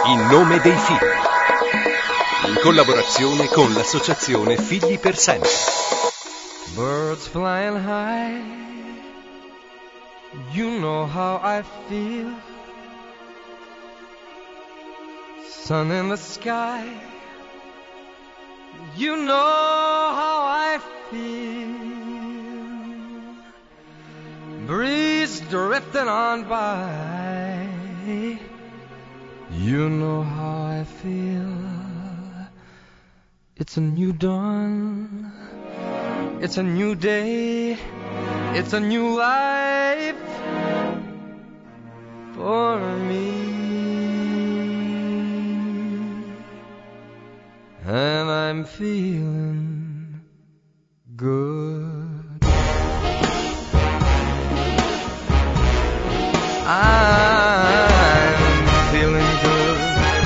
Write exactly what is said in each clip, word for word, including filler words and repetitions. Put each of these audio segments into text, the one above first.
In nome dei figli. In collaborazione con l'associazione Figli per Sempre. Birds flying high, you know how I feel. Sun in the sky, you know how I feel. Breeze drifting on by, you know how I feel. It's a new dawn, it's a new day, it's a new life for me. And I'm feeling good. I'm feeling good.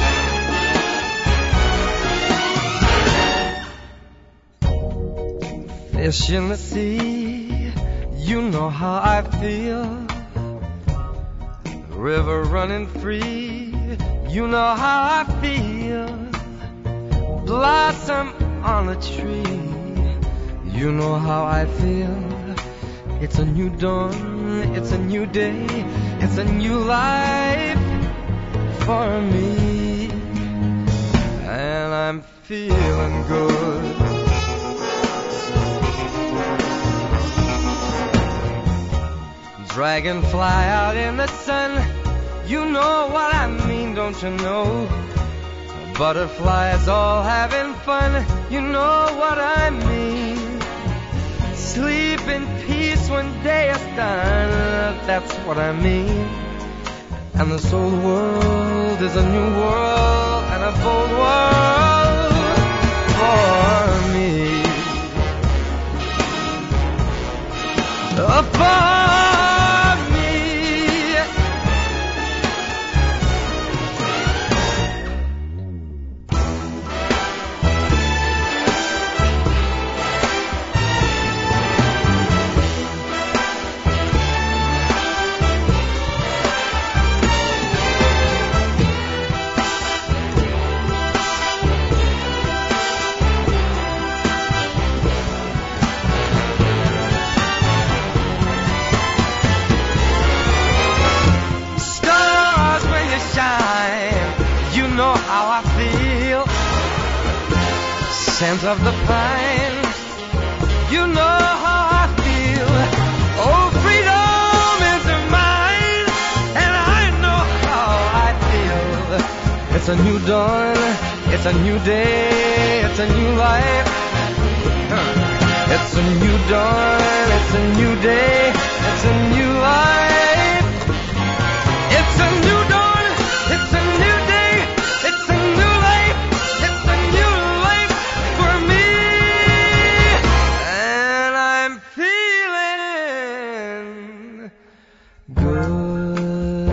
Fish in the sea, you know how I feel. River running free, you know how I feel. Blossom on a tree, you know how I feel. It's a new dawn, it's a new day, it's a new life for me. And I'm feeling good. Dragonfly out in the sun, you know what I mean, don't you know? Butterflies all having fun, you know what I mean. Sleep in peace when day is done, that's what I mean. And this old world is a new world, and a bold world for me. Oh, for me. Scent of the pine, you know how I feel. Oh, freedom is mine, and I know how I feel. It's a new dawn, it's a new day, it's a new life. It's a new dawn, it's a new day, it's a new life. It's a new dawn, it's a new day, it's a new life. It's a new life for me, and I'm feeling good.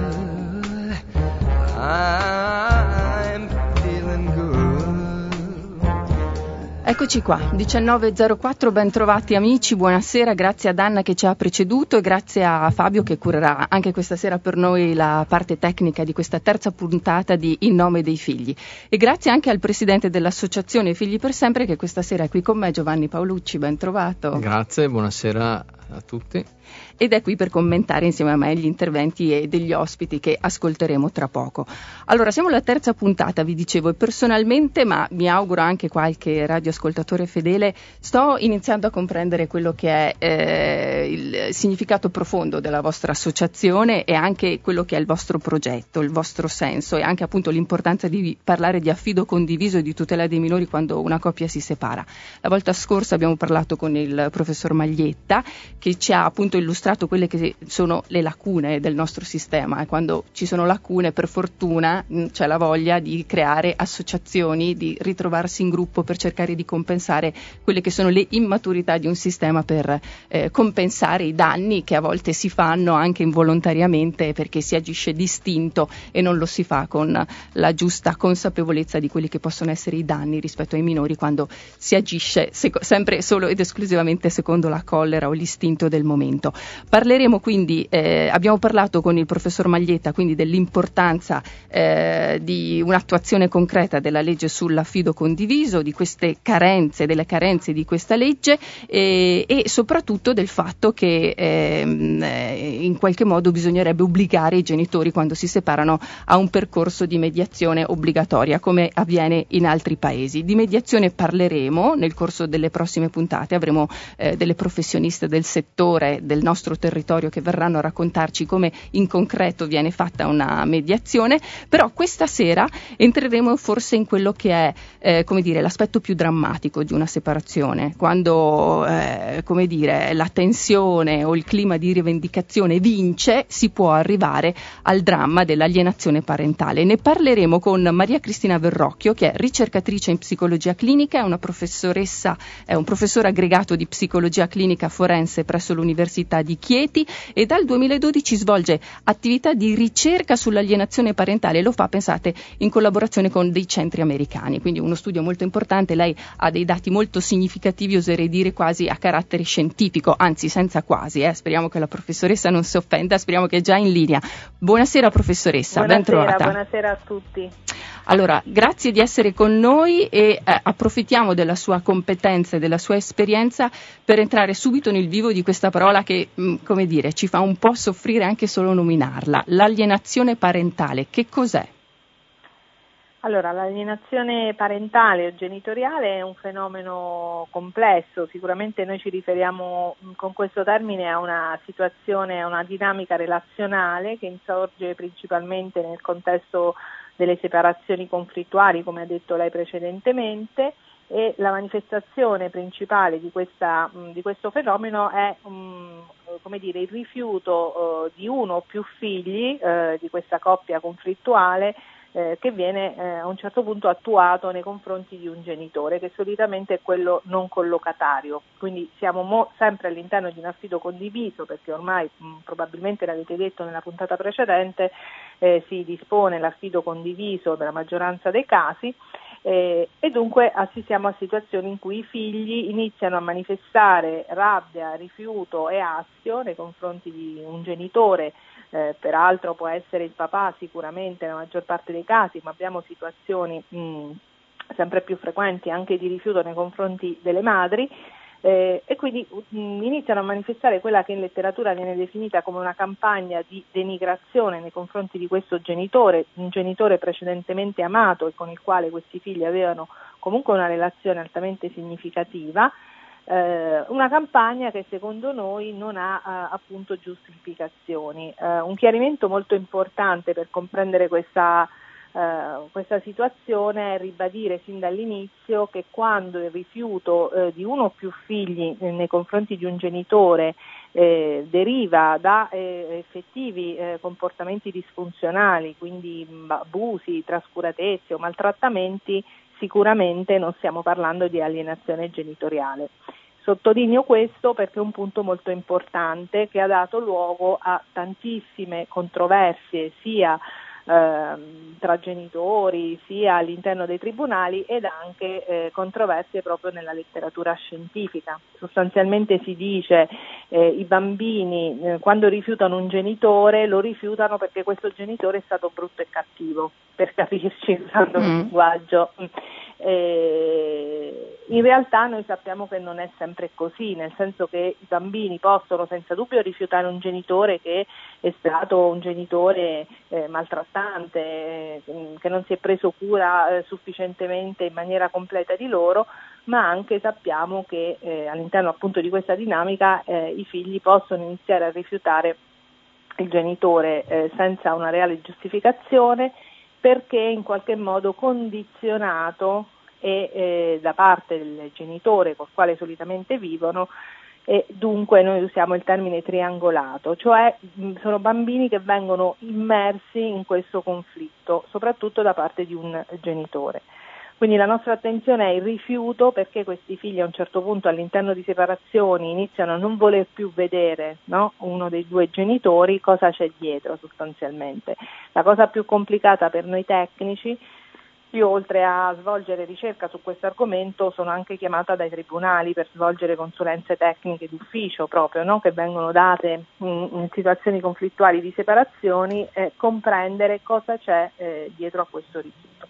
I'm feeling good. Eccoci qua, diciannove e zero quattro, ben trovati amici, buonasera, grazie ad Anna che ci ha preceduto e grazie a Fabio che curerà anche questa sera per noi la parte tecnica di questa terza puntata di In nome dei figli. E grazie anche al presidente dell'associazione Figli per Sempre che questa sera è qui con me, Giovanni Paolucci, ben trovato. Grazie, buonasera a tutti. Ed è qui per commentare insieme a me gli interventi e degli ospiti che ascolteremo tra poco. Allora, siamo alla terza puntata, vi dicevo, e personalmente, ma mi auguro anche qualche radioascoltatore fedele, sto iniziando a comprendere quello che è eh, il significato profondo della vostra associazione e anche quello che è il vostro progetto, il vostro senso e anche appunto l'importanza di parlare di affido condiviso e di tutela dei minori quando una coppia si separa. La volta scorsa abbiamo parlato con il professor Maglietta che ci ha appunto illustrato quelle che sono le lacune del nostro sistema e quando ci sono lacune per fortuna mh, c'è la voglia di creare associazioni, di ritrovarsi in gruppo per cercare di compensare quelle che sono le immaturità di un sistema per eh, compensare i danni che a volte si fanno anche involontariamente perché si agisce distinto e non lo si fa con la giusta consapevolezza di quelli che possono essere i danni rispetto ai minori quando si agisce seco- sempre solo ed esclusivamente secondo la collera o l'istinto argomento del momento. Parleremo quindi, eh, abbiamo parlato con il professor Maglietta quindi dell'importanza eh, di un'attuazione concreta della legge sull'affido condiviso, di queste carenze, delle carenze di questa legge e, e soprattutto del fatto che ehm, in qualche modo bisognerebbe obbligare i genitori quando si separano a un percorso di mediazione obbligatoria come avviene in altri paesi. Di mediazione parleremo nel corso delle prossime puntate, avremo eh, delle professioniste del settore del nostro territorio che verranno a raccontarci come in concreto viene fatta una mediazione, però questa sera entreremo forse in quello che è eh, come dire, l'aspetto più drammatico di una separazione, quando eh, come dire, la tensione o il clima di rivendicazione vince, si può arrivare al dramma dell'alienazione parentale. Ne parleremo con Maria Cristina Verrocchio, che è ricercatrice in psicologia clinica, è una professoressa, è un professore aggregato di psicologia clinica forense presso l'Università di Chieti e dal duemiladodici svolge attività di ricerca sull'alienazione parentale e lo fa, pensate, in collaborazione con dei centri americani, quindi uno studio molto importante. Lei ha dei dati molto significativi, oserei dire quasi a carattere scientifico, anzi senza quasi, eh. Speriamo che la professoressa non si offenda, speriamo che è già in linea. Buonasera professoressa, buonasera, ben trovata. Buonasera a tutti. Allora, grazie di essere con noi e eh, approfittiamo della sua competenza e della sua esperienza per entrare subito nel vivo di questa parola che, mh, come dire, ci fa un po' soffrire anche solo nominarla, l'alienazione parentale. Che cos'è? Allora, l'alienazione parentale o genitoriale è un fenomeno complesso, sicuramente noi ci riferiamo con questo termine a una situazione, a una dinamica relazionale che insorge principalmente nel contesto delle separazioni conflittuali, come ha detto lei precedentemente, e la manifestazione principale di, questa, di questo fenomeno è um, come dire, il rifiuto uh, di uno o più figli uh, di questa coppia conflittuale eh, che viene eh, a un certo punto attuato nei confronti di un genitore, che solitamente è quello non collocatario. Quindi siamo mo- sempre all'interno di un affido condiviso, perché ormai mh, probabilmente l'avete detto nella puntata precedente, eh, si dispone l'affido condiviso nella maggioranza dei casi. Eh, e dunque assistiamo a situazioni in cui i figli iniziano a manifestare rabbia, rifiuto e astio nei confronti di un genitore, eh, peraltro può essere il papà sicuramente nella maggior parte dei casi, ma abbiamo situazioni mh, sempre più frequenti anche di rifiuto nei confronti delle madri. Eh, e quindi mh, iniziano a manifestare quella che in letteratura viene definita come una campagna di denigrazione nei confronti di questo genitore, un genitore precedentemente amato e con il quale questi figli avevano comunque una relazione altamente significativa, eh, una campagna che secondo noi non ha eh, appunto giustificazioni. Eh, un chiarimento molto importante per comprendere questa Uh, questa situazione è ribadire sin dall'inizio che quando il rifiuto uh, di uno o più figli eh, nei confronti di un genitore eh, deriva da eh, effettivi eh, comportamenti disfunzionali, quindi mh, abusi, trascuratezze o maltrattamenti, sicuramente non stiamo parlando di alienazione genitoriale. Sottolineo questo perché è un punto molto importante che ha dato luogo a tantissime controversie, sia Eh, tra genitori sia all'interno dei tribunali ed anche eh, controversie proprio nella letteratura scientifica. Sostanzialmente si dice eh, i bambini eh, quando rifiutano un genitore lo rifiutano perché questo genitore è stato brutto e cattivo, per capirci usando un linguaggio. Eh, in realtà noi sappiamo che non è sempre così, nel senso che i bambini possono senza dubbio rifiutare un genitore che è stato un genitore eh, maltrattante, eh, che non si è preso cura eh, sufficientemente in maniera completa di loro, ma anche sappiamo che eh, all'interno appunto di questa dinamica eh, i figli possono iniziare a rifiutare il genitore eh, senza una reale giustificazione, perché in qualche modo condizionato e eh, da parte del genitore col quale solitamente vivono, e dunque noi usiamo il termine triangolato, cioè mh, sono bambini che vengono immersi in questo conflitto, soprattutto da parte di un genitore. Quindi la nostra attenzione è il rifiuto, perché questi figli a un certo punto all'interno di separazioni iniziano a non voler più vedere, no, uno dei due genitori, cosa c'è dietro sostanzialmente. La cosa più complicata per noi tecnici io oltre a svolgere ricerca su questo argomento sono anche chiamata dai tribunali per svolgere consulenze tecniche d'ufficio proprio, no? Che vengono date in, in situazioni conflittuali di separazioni, e comprendere cosa c'è eh, dietro a questo rifiuto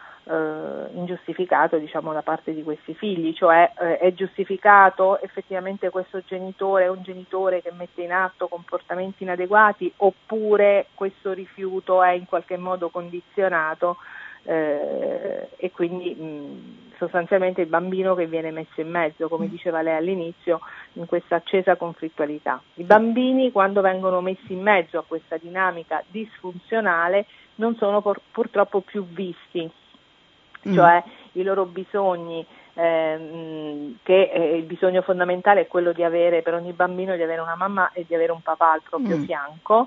eh, ingiustificato, diciamo, da parte di questi figli, cioè eh, è giustificato effettivamente questo genitore, è un genitore che mette in atto comportamenti inadeguati, oppure questo rifiuto è in qualche modo condizionato Eh, e quindi mh, sostanzialmente il bambino che viene messo in mezzo, come diceva lei all'inizio, in questa accesa conflittualità. I bambini, quando vengono messi in mezzo a questa dinamica disfunzionale, non sono por- purtroppo più visti, mm. cioè i loro bisogni, ehm, che eh, il bisogno fondamentale è quello di avere per ogni bambino di avere una mamma e di avere un papà al proprio mm. fianco.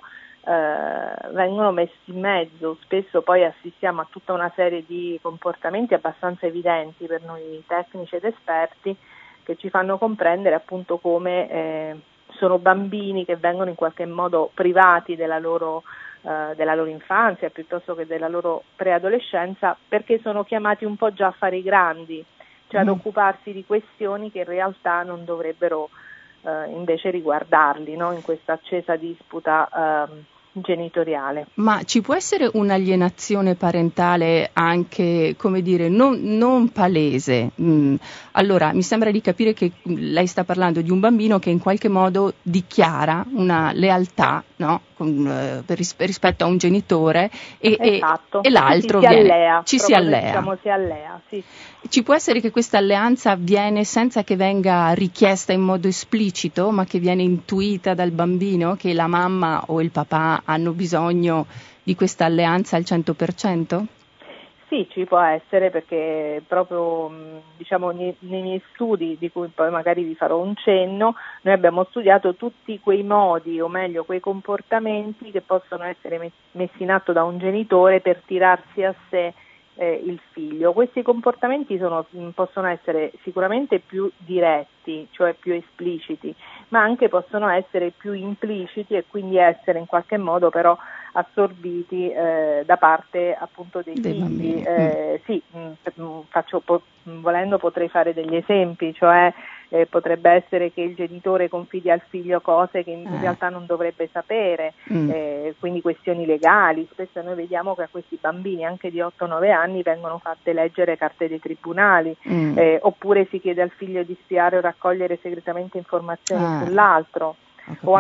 Uh, vengono messi in mezzo, spesso poi assistiamo a tutta una serie di comportamenti abbastanza evidenti per noi tecnici ed esperti, che ci fanno comprendere appunto come eh, sono bambini che vengono in qualche modo privati della loro, uh, della loro infanzia piuttosto che della loro preadolescenza, perché sono chiamati un po' già a fare i grandi, cioè ad mm. occuparsi di questioni che in realtà non dovrebbero uh, invece riguardarli, no? In questa accesa disputa uh, genitoriale. Ma ci può essere un'alienazione parentale anche, come dire, non, non palese? Mm. Allora, mi sembra di capire che lei sta parlando di un bambino che in qualche modo dichiara una lealtà, no? Con, eh, per ris- rispetto a un genitore e, esatto. e, e l'altro ci si viene, allea, ci si allea. Diciamo, si allea, sì. Ci può essere che questa alleanza avviene senza che venga richiesta in modo esplicito, ma che viene intuita dal bambino, che la mamma o il papà hanno bisogno di questa alleanza al cento per cento? Sì, ci può essere, perché proprio diciamo nei, nei miei studi, di cui poi magari vi farò un cenno, noi abbiamo studiato tutti quei modi, o meglio quei comportamenti che possono essere messi in atto da un genitore per tirarsi a sé Eh, il figlio. Questi comportamenti sono, possono essere sicuramente più diretti, cioè più espliciti, ma anche possono essere più impliciti e quindi essere in qualche modo però assorbiti eh, da parte appunto dei, dei figli. Eh, sì, mh, faccio, po- volendo potrei fare degli esempi, cioè eh, potrebbe essere che il genitore confidi al figlio cose che in, in realtà non dovrebbe sapere, mm. eh, quindi questioni legali. Spesso noi vediamo che a questi bambini anche di otto nove anni vengono fatte leggere carte dei tribunali, mm. eh, oppure si chiede al figlio di spiare o raccogliere segretamente informazioni ah. sull'altro. O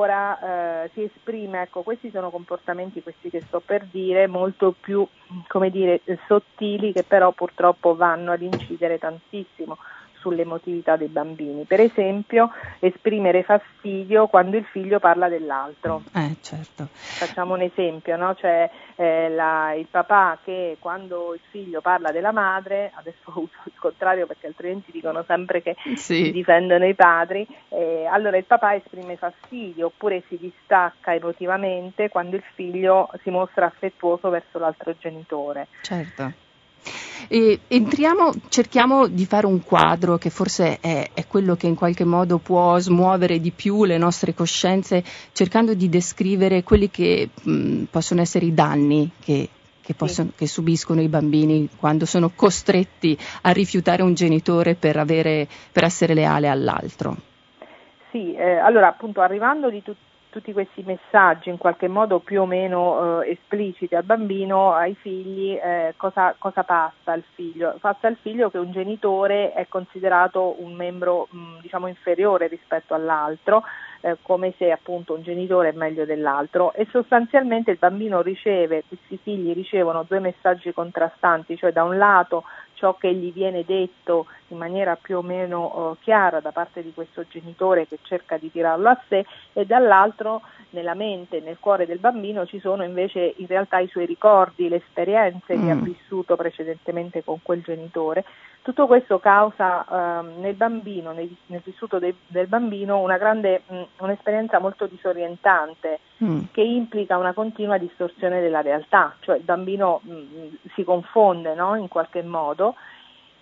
ancora eh, si esprime, ecco, questi sono comportamenti, questi che sto per dire, molto più, come dire, sottili, che però purtroppo vanno ad incidere tantissimo sull'emotività dei bambini. Per esempio, esprimere fastidio quando il figlio parla dell'altro. Eh, certo. Facciamo un esempio, no? Cioè eh, la, il papà che quando il figlio parla della madre, adesso uso il contrario perché altrimenti dicono sempre che sì. si difendono i padri, eh, allora il papà esprime fastidio oppure si distacca emotivamente quando il figlio si mostra affettuoso verso l'altro genitore. Certo. E entriamo, cerchiamo di fare un quadro che forse è, è quello che in qualche modo può smuovere di più le nostre coscienze, cercando di descrivere quelli che mh, possono essere i danni che, che, possono, sì. che subiscono i bambini quando sono costretti a rifiutare un genitore per, avere, per essere leale all'altro. Sì, eh, allora appunto arrivando di tutti tutti questi messaggi in qualche modo più o meno eh, espliciti al bambino, ai figli, eh, cosa, cosa passa al figlio? Passa al figlio che un genitore è considerato un membro mh, diciamo inferiore rispetto all'altro, eh, come se appunto un genitore è meglio dell'altro, e sostanzialmente il bambino riceve, questi figli ricevono due messaggi contrastanti, cioè da un lato ciò che gli viene detto in maniera più o meno uh, chiara da parte di questo genitore che cerca di tirarlo a sé, e dall'altro nella mente, nel cuore del bambino ci sono invece in realtà i suoi ricordi, le esperienze mm. che ha vissuto precedentemente con quel genitore. Tutto questo causa uh, nel bambino, nel, nel vissuto de, del bambino, una grande, mh, un'esperienza molto disorientante mm. che implica una continua distorsione della realtà, cioè il bambino mh, si confonde, no, in qualche modo,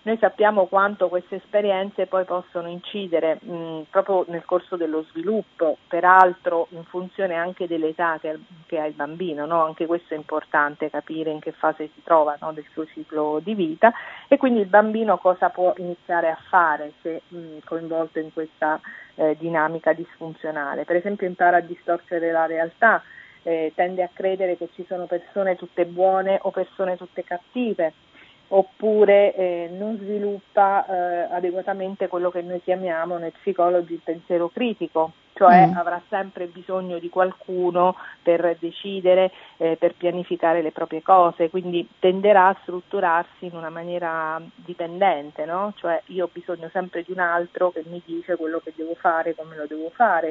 noi sappiamo quanto queste esperienze poi possono incidere mh, proprio nel corso dello sviluppo, peraltro in funzione anche dell'età che, che ha il bambino, no? Anche questo è importante, capire in che fase si trova, no? Del suo ciclo di vita, e quindi il bambino cosa può iniziare a fare se mh, coinvolto in questa eh, dinamica disfunzionale. Per esempio impara a distorcere la realtà, eh, tende a credere che ci sono persone tutte buone o persone tutte cattive, oppure eh, non sviluppa eh, adeguatamente quello che noi chiamiamo nei psicologi il pensiero critico, cioè mm. avrà sempre bisogno di qualcuno per decidere, eh, per pianificare le proprie cose, quindi tenderà a strutturarsi in una maniera dipendente, no? Cioè io ho bisogno sempre di un altro che mi dice quello che devo fare, come lo devo fare.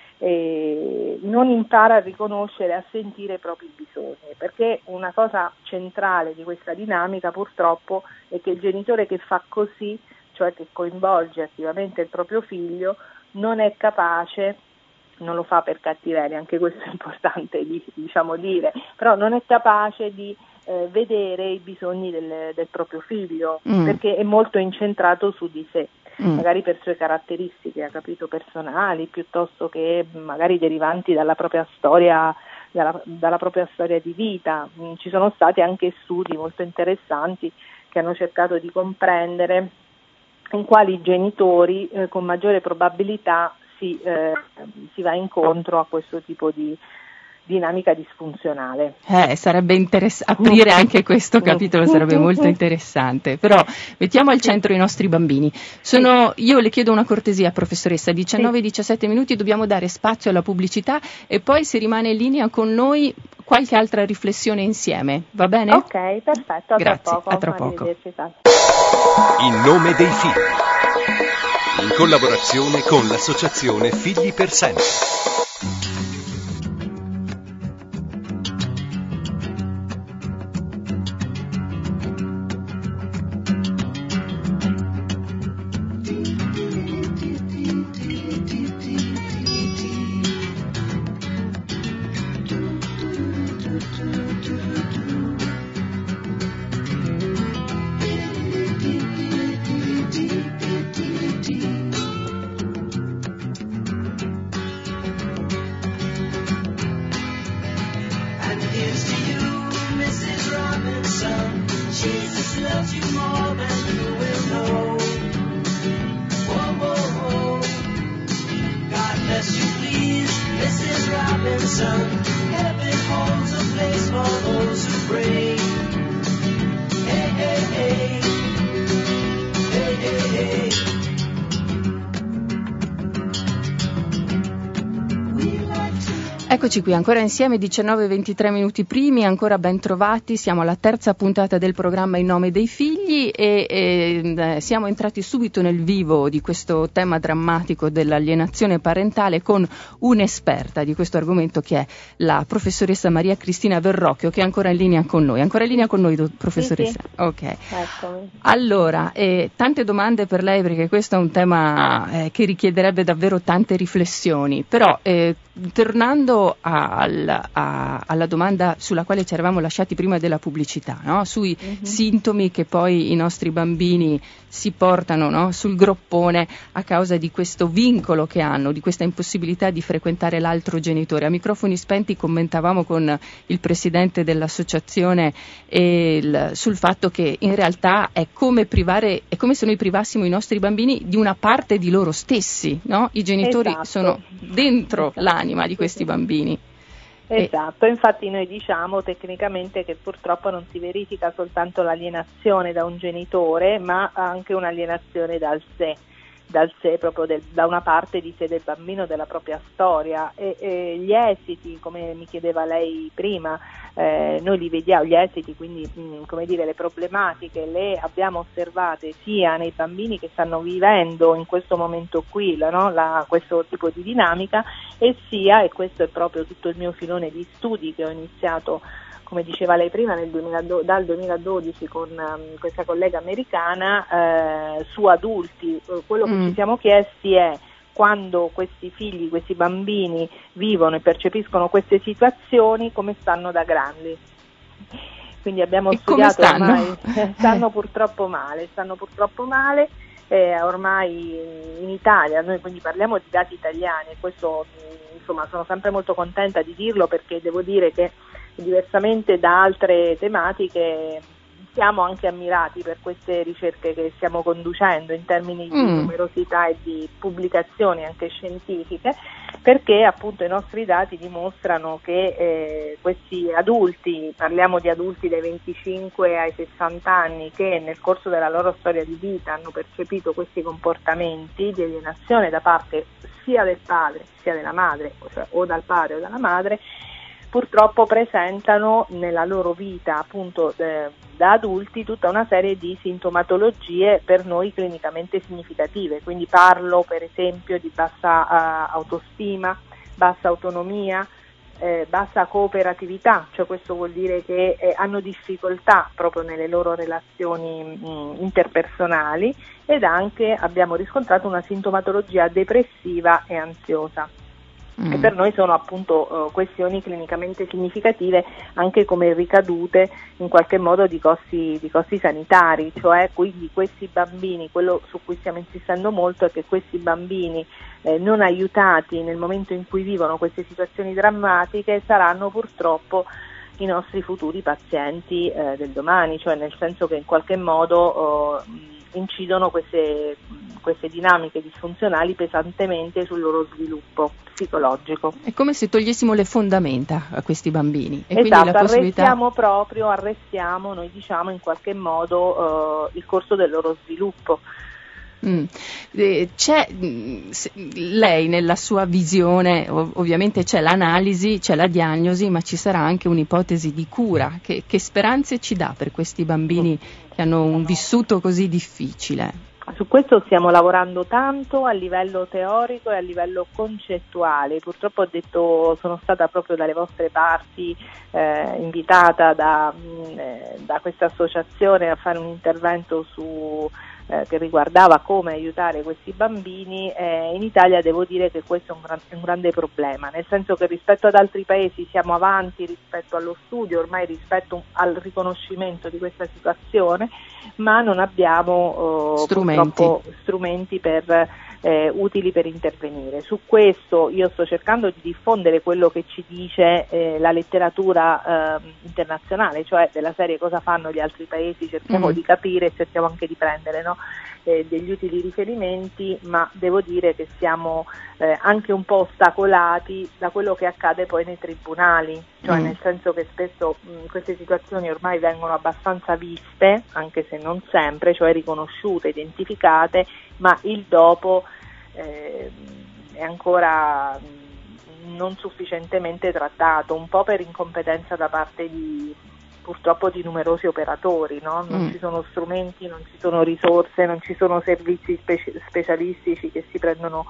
E non impara a riconoscere e a sentire i propri bisogni, perché una cosa centrale di questa dinamica purtroppo è che il genitore che fa così, cioè che coinvolge attivamente il proprio figlio, non è capace, non lo fa per cattiveria, anche questo è importante diciamo dire, però non è capace di eh, vedere i bisogni del, del proprio figlio, mm. perché è molto incentrato su di sé. Mm. Magari per sue caratteristiche, ha capito, personali, piuttosto che magari derivanti dalla propria storia, dalla, dalla propria storia di vita. Mm, ci sono stati anche studi molto interessanti che hanno cercato di comprendere in quali genitori eh, con maggiore probabilità si, eh, si va incontro a questo tipo di dinamica disfunzionale. Eh, sarebbe interessante aprire anche questo capitolo, sarebbe molto interessante, però mettiamo al centro i nostri bambini. Sono, io le chiedo una cortesia, professoressa, diciannove diciassette minuti, dobbiamo dare spazio alla pubblicità e poi se rimane in linea con noi qualche altra riflessione insieme, va bene? Ok, perfetto, a Grazie, tra poco. a tra poco. In nome dei figli, in collaborazione con l'associazione Figli per Sempre. Eccoci qui ancora insieme, diciannove e ventitré minuti primi, ancora ben trovati, siamo alla terza puntata del programma In nome dei figli e, e siamo entrati subito nel vivo di questo tema drammatico dell'alienazione parentale con un'esperta di questo argomento che è la professoressa Maria Cristina Verrocchio, che è ancora in linea con noi. Ancora in linea con noi, professoressa? Sì, sì. Ok. Eccomi. Allora, eh, tante domande per lei perché questo è un tema eh, che richiederebbe davvero tante riflessioni, però eh, tornando a, a, a, alla domanda sulla quale ci eravamo lasciati prima della pubblicità, no? Sui uh-huh. sintomi che poi i nostri bambini si portano, no? Sul groppone a causa di questo vincolo che hanno, di questa impossibilità di frequentare l'altro genitore. A microfoni spenti commentavamo con il presidente dell'associazione e il, sul fatto che in realtà è come privare, è come se noi privassimo i nostri bambini di una parte di loro stessi, no? I genitori esatto. sono dentro esatto. l'anima di questi bambini. Esatto, infatti noi diciamo tecnicamente che purtroppo non si verifica soltanto l'alienazione da un genitore, ma anche un'alienazione dal sé, dal sé proprio del, da una parte di sé del bambino, della propria storia e, e gli esiti, come mi chiedeva lei prima, eh, noi li vediamo, gli esiti, quindi mh, come dire le problematiche le abbiamo osservate sia nei bambini che stanno vivendo in questo momento qui, la, no? la, questo tipo di dinamica e sia, e questo è proprio tutto il mio filone di studi che ho iniziato come diceva lei prima, nel duemiladodici, dal duemiladodici con um, questa collega americana, eh, su adulti. Quello che mm. ci siamo chiesti è quando questi figli, questi bambini vivono e percepiscono queste situazioni, come stanno da grandi. quindi abbiamo e studiato come stanno? ormai, stanno purtroppo male, stanno purtroppo male, eh, ormai in Italia, noi quindi parliamo di dati italiani e questo insomma sono sempre molto contenta di dirlo perché devo dire che diversamente da altre tematiche siamo anche ammirati per queste ricerche che stiamo conducendo in termini di mm. numerosità e di pubblicazioni anche scientifiche, perché appunto i nostri dati dimostrano che eh, questi adulti, parliamo di adulti dai venticinque ai sessanta anni, che nel corso della loro storia di vita hanno percepito questi comportamenti di alienazione da parte sia del padre sia della madre, cioè o dal padre o dalla madre, purtroppo presentano nella loro vita appunto eh, da adulti tutta una serie di sintomatologie per noi clinicamente significative, quindi parlo per esempio di bassa uh, autostima, bassa autonomia, eh, bassa cooperatività, cioè questo vuol dire che eh, hanno difficoltà proprio nelle loro relazioni mh, interpersonali ed anche abbiamo riscontrato una sintomatologia depressiva e ansiosa. Che per noi sono appunto uh, questioni clinicamente significative anche come ricadute in qualche modo di costi, di costi sanitari, cioè quindi questi bambini, quello su cui stiamo insistendo molto è che questi bambini eh, non aiutati nel momento in cui vivono queste situazioni drammatiche saranno purtroppo i nostri futuri pazienti eh, del domani, cioè nel senso che in qualche modo uh, incidono queste, queste dinamiche disfunzionali pesantemente sul loro sviluppo psicologico. È come se togliessimo le fondamenta a questi bambini e esatto, quindi la possibilità... arrestiamo proprio, arrestiamo, noi diciamo in qualche modo uh, il corso del loro sviluppo. Mm. C'è lei nella sua visione, ov- ovviamente c'è l'analisi, c'è la diagnosi, ma ci sarà anche un'ipotesi di cura. Che, che speranze ci dà per questi bambini che hanno un vissuto così difficile? Su questo stiamo lavorando tanto a livello teorico e a livello concettuale. Purtroppo ho detto, sono stata proprio dalle vostre parti eh, invitata da, mh, da questa associazione a fare un intervento su eh, che riguardava come aiutare questi bambini. Eh, in Italia devo dire che questo è un, gran, è un grande problema, nel senso che rispetto ad altri paesi siamo avanti rispetto allo studio, ormai rispetto al riconoscimento di questa situazione, ma non abbiamo eh, strumenti. strumenti per, eh, utili per intervenire. Su questo io sto cercando di diffondere quello che ci dice eh, la letteratura eh, internazionale, cioè della serie cosa fanno gli altri paesi, cerchiamo mm. di capire e cerchiamo anche di prendere no, eh, degli utili riferimenti, ma devo dire che siamo eh, anche un po' ostacolati da quello che accade poi nei tribunali, cioè mm. nel senso che spesso mh, queste situazioni ormai vengono abbastanza viste, anche se non sempre, cioè riconosciute, identificate, ma il dopo eh, è ancora mh, non sufficientemente trattato, un po' per incompetenza da parte di purtroppo di numerosi operatori, no? Non mm. ci sono strumenti, non ci sono risorse, non ci sono servizi speci- specialistici che si prendono,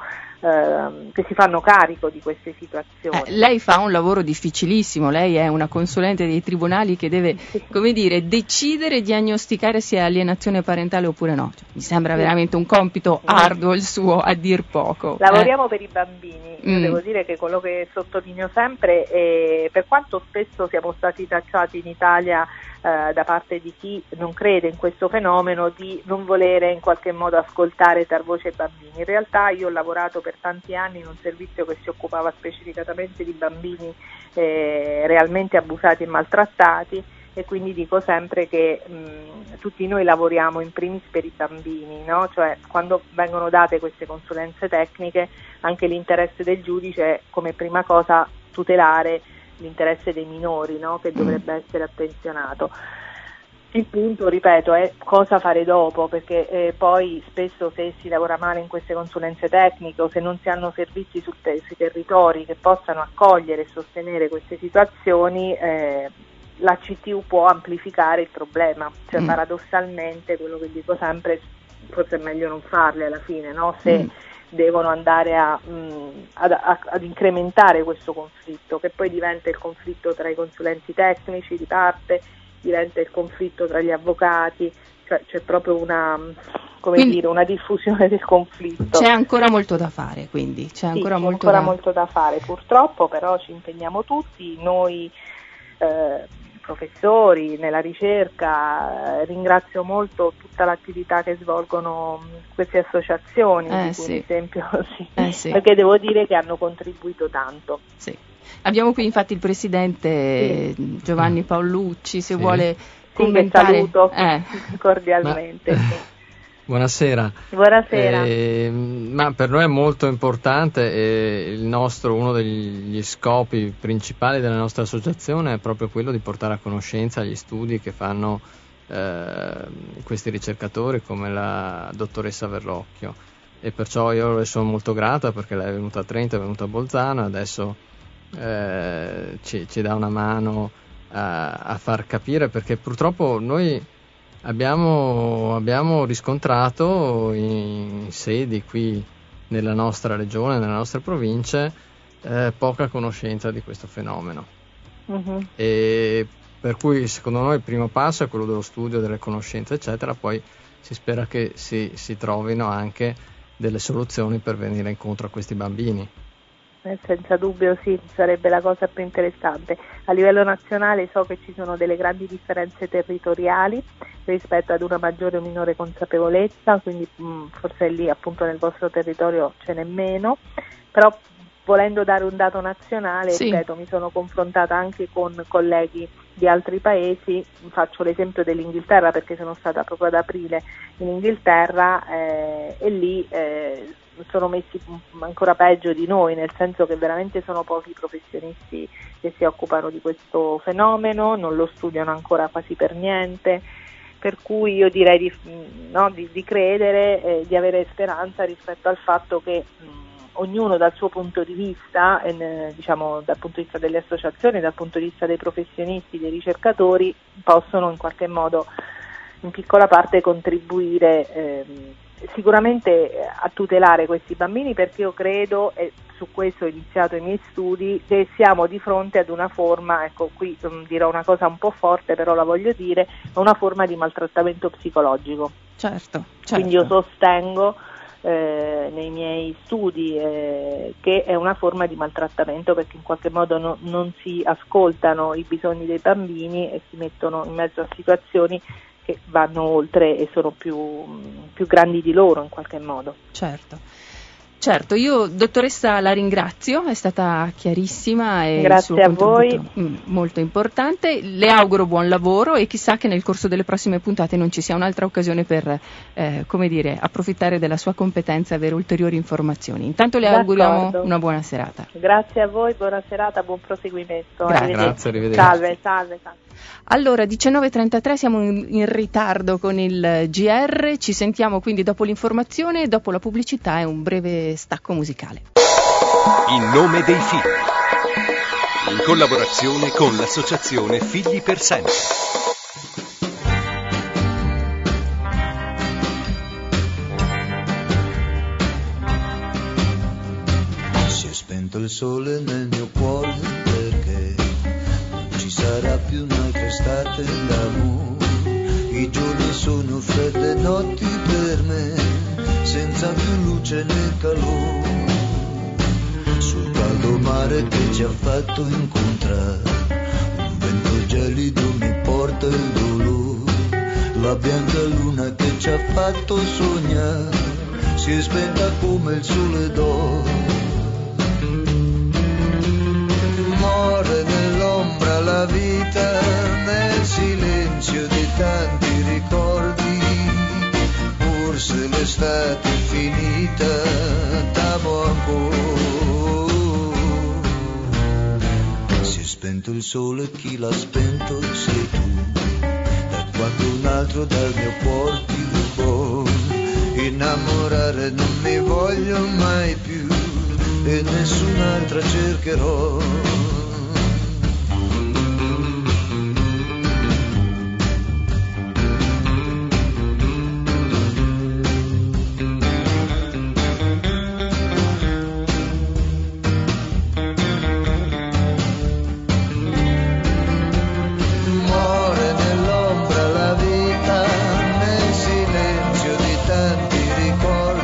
eh, che si fanno carico di queste situazioni. Eh, lei fa un lavoro difficilissimo, lei è una consulente dei tribunali che deve, sì. come dire, decidere e diagnosticare se è alienazione parentale oppure no. Cioè, mi sembra sì. veramente un compito sì. arduo il suo, a dir poco. Lavoriamo eh. per i bambini, io mm. devo dire che quello che sottolineo sempre è, per quanto spesso siamo stati tacciati in Italia Eh, da parte di chi non crede in questo fenomeno di non volere in qualche modo ascoltare e dar voce ai bambini. In realtà io ho lavorato per tanti anni in un servizio che si occupava specificatamente di bambini eh, realmente abusati e maltrattati e quindi dico sempre che mh, tutti noi lavoriamo in primis per i bambini, no? Cioè quando vengono date queste consulenze tecniche anche l'interesse del giudice è come prima cosa tutelare l'interesse dei minori, no? Che dovrebbe mm. essere attenzionato. Il punto, ripeto, è cosa fare dopo, perché eh, poi spesso se si lavora male in queste consulenze tecniche o se non si hanno servizi sul te- sui territori che possano accogliere e sostenere queste situazioni, eh, la C T U può amplificare il problema. Cioè mm. paradossalmente, quello che dico sempre, forse è meglio non farle alla fine, no? Se mm. devono andare a, mh, ad, a, ad incrementare questo conflitto, che poi diventa il conflitto tra i consulenti tecnici di parte, diventa il conflitto tra gli avvocati, cioè c'è proprio una, come quindi, dire, una diffusione del conflitto. C'è ancora molto da fare, quindi c'è ancora, sì, molto, ancora da... molto da fare, purtroppo, però ci impegniamo tutti, noi eh, professori, nella ricerca. Ringrazio molto tutta l'attività che svolgono queste associazioni, eh, di cui sì. un esempio sì, eh, sì. perché devo dire che hanno contribuito tanto. Sì. Abbiamo qui infatti il presidente sì. Giovanni Paolucci, se sì. vuole sì, commentare. Che saluto eh. cordialmente. Ma... Buonasera. Buonasera. Eh, ma per noi è molto importante e il nostro, uno degli scopi principali della nostra associazione è proprio quello di portare a conoscenza gli studi che fanno eh, questi ricercatori come la dottoressa Verrocchio, e perciò io le sono molto grata perché lei è venuta a Trento, è venuta a Bolzano e adesso eh, ci, ci dà una mano a, a far capire, perché purtroppo noi Abbiamo, abbiamo riscontrato in sedi qui nella nostra regione, nelle nostre province, eh, poca conoscenza di questo fenomeno. Uh-huh. E per cui secondo noi il primo passo è quello dello studio, delle conoscenze, eccetera, poi si spera che si, si trovino anche delle soluzioni per venire incontro a questi bambini. Eh, senza dubbio sì, sarebbe la cosa più interessante. A livello nazionale so che ci sono delle grandi differenze territoriali rispetto ad una maggiore o minore consapevolezza, quindi mh, forse lì appunto nel vostro territorio ce n'è meno, però volendo dare un dato nazionale, sì. ripeto, mi sono confrontata anche con colleghi di altri paesi, faccio l'esempio dell'Inghilterra perché sono stata proprio ad aprile in Inghilterra eh, e lì eh, sono messi ancora peggio di noi, nel senso che veramente sono pochi i professionisti che si occupano di questo fenomeno, non lo studiano ancora quasi per niente, per cui io direi di, no, di, di credere, eh, di avere speranza rispetto al fatto che mh, ognuno dal suo punto di vista, eh, diciamo dal punto di vista delle associazioni, dal punto di vista dei professionisti, dei ricercatori, possono in qualche modo in piccola parte contribuire eh, sicuramente a tutelare questi bambini, perché io credo, e su questo ho iniziato i miei studi, che siamo di fronte ad una forma, ecco qui um, dirò una cosa un po' forte però la voglio dire, una forma di maltrattamento psicologico. Certo, certo. Quindi io sostengo eh, nei miei studi eh, che è una forma di maltrattamento, perché in qualche modo no, non si ascoltano i bisogni dei bambini e si mettono in mezzo a situazioni che vanno oltre e sono più, più grandi di loro in qualche modo. Certo, certo. Io dottoressa la ringrazio, è stata chiarissima e grazie il suo a voi, molto importante. Le auguro buon lavoro e chissà che nel corso delle prossime puntate non ci sia un'altra occasione per eh, come dire, approfittare della sua competenza e avere ulteriori informazioni. Intanto le D'accordo. auguriamo una buona serata. Grazie a voi, buona serata, buon proseguimento. Grazie. Grazie, arrivederci. Salve, salve, salve. Allora, diciannove e trentatré, siamo in, in ritardo con il G R, ci sentiamo quindi dopo l'informazione, dopo la pubblicità e un breve stacco musicale. In nome dei figli, in collaborazione con l'associazione Figli per Sempre. Si è spento il sole nel mio cuore perché ci sarà più un'altra estate d'amore. I giorni sono fredde notti per me, senza più luce né calore. Sul caldo mare che ci ha fatto incontrare, un vento gelido mi porta il dolore. La bianca luna che ci ha fatto sognare, si è spenta come il sole d'oro. Muore nell'ombra la vita, nel silenzio di tanti ricordi. Forse l'estate è finita, t'amo ancora. Si è spento il sole, chi l'ha spento sei tu. Da quando un altro dal mio cuore ti rubò. Innamorare non mi voglio mai più e nessun'altra cercherò.